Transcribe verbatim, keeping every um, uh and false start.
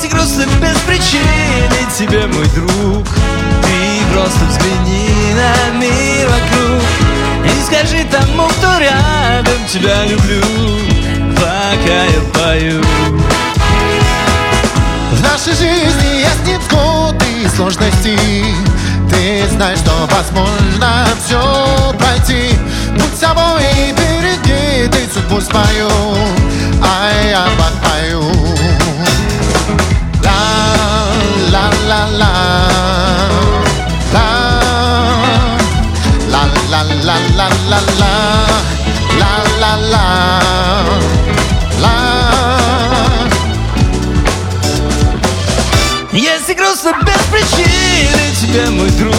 Если грустно без причины тебе, мой друг, ты просто взгляни на мир вокруг и скажи тому, кто рядом: тебя люблю, пока я пою. В нашей жизни есть невзгоды и сложности. Ты знаешь, что возможно все пройти. Будь собой и впереди, ты судьбу свою, а я подпою. Ла-ла-ла-ла, ла-ла-ла-ла-ла-ла, ла-ла-ла-ла. Если грустно без причины тебе, мой друг,